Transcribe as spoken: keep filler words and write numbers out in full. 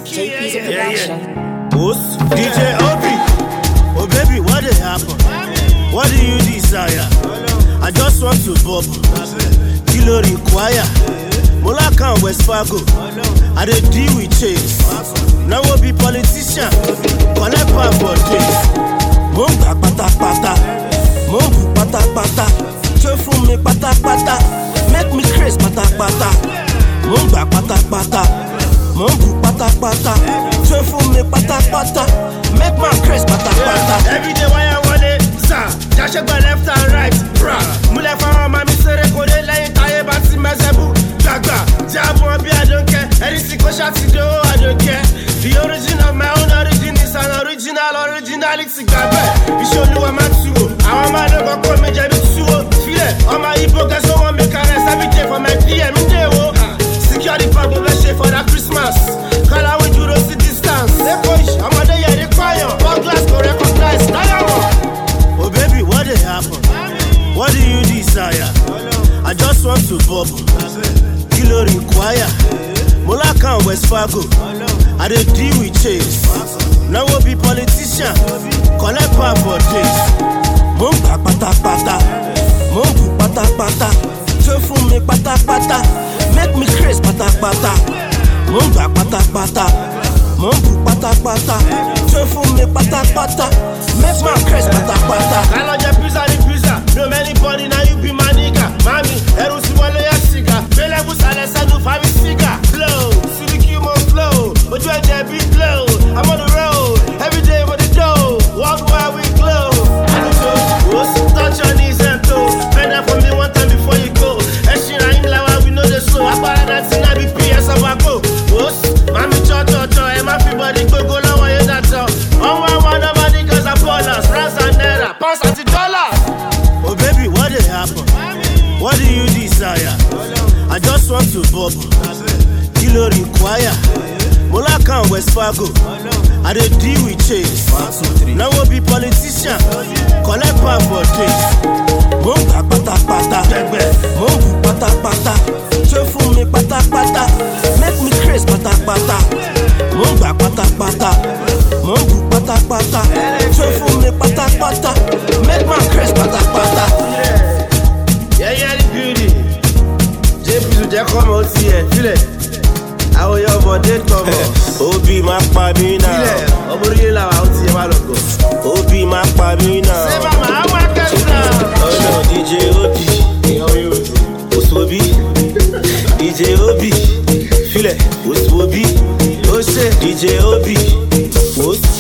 J P's production. Boss, D J Obi. Oh baby, what did happen? What do you desire? I just want to bubble. Kilo require. Molaka and West Fargo. I dey deal with chase. Now we'll be politician. Collect power for days. Mumba pata pata. Mumbu pata pata. Che fun me pata pata. Make me crazy pata pata. Mumba pata pata. Mumbu pata pata. Che fun me pata pata. Make my crazy pata pata. Every day why I want it, sir. Just check my left and right, bruh. Mule fa ma mi sere kode lẹ́yìn taye ba ti mezebu. Dagba, jabo bi I don't care. Anything go shot to do, I don't care. The origin of my own origin is an original originality. Gabe, Isholuwa Matsuo. I want my dog call me Jabi Suo. Feel it, all my Igbo guys don't want me caress every day for my P M. Secure the pub of shit for that Christmas. Call out with you to see distance. They push, I'm a day I require. One glass go recognize. Oh baby, what did happen? What do you desire? I just want to bubble. Kilo require. Molaka and West Fargo. I dey deal with chase. Now we'll be politician. Collect power for days. Mumba pata pata. Mumbu pata pata. Che fun me pata pata. Make me crazy pata pata. Mumba pata pata. Mumbu pata pata. Che fun me pata pata. Make my crazy pata pata. I love your pizza, the pizza. No many body, now you be my nigga. Mami, Eru si wale ya siga. Bele busale sanu fami siga. Flow, Suzuki mo flow. Oju eje be glow. I'm on the road, every day with the dough. Walk while we glow. I don't know, what's touch your knees and toes. Bend that for me one time before you go. Eshin na him lawa, we know the slow. Apara that thing, I be P S of a go. What's, mami cho cho cho. Emma fi body go go la wa ye that so. On one one of my niggas are ballers. Rands and naira, pounds and dollars. Oh baby, what did happen? What do you desire? I just want to bubble. Kilo require. Molaka and West Fargo. I dey deal with chase. Now we'll be politician. Collect power for days. Mumba pata pata. Mumbu pata pata. Che fun me pata pata. Make me crazy pata pata. Mumba pata pata. Mumbu pata pata. Che fun me pata pata. Make my crazy pata pata. Yeah, yeah, the beauty. J P to just come out here. Feel it. How your body come out? Obi ma pa mi Feel now. it. Obori la wa out here, ma logo. Obi ma pa mi now. Say mama, I want to now. Oh no, D J Obi. Osobi. D J Obi. Feel it. Osobi. Ose. D J Obi. Os.